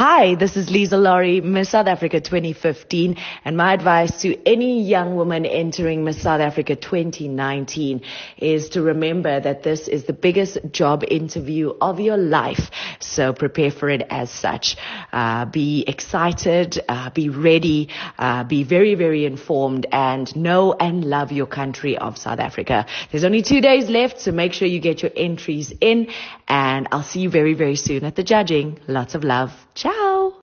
Hi, this is Lisa Laurie, Miss South Africa 2015, and my advice to any young woman entering Miss South Africa 2019 is to remember that this is the biggest job interview of your life, so prepare for it as such. Be excited, be ready, be very, very informed, and know and love your country of South Africa. There's only 2 days left, so make sure you get your entries in, and I'll see you very, very soon at the judging. Lots of love. Ciao.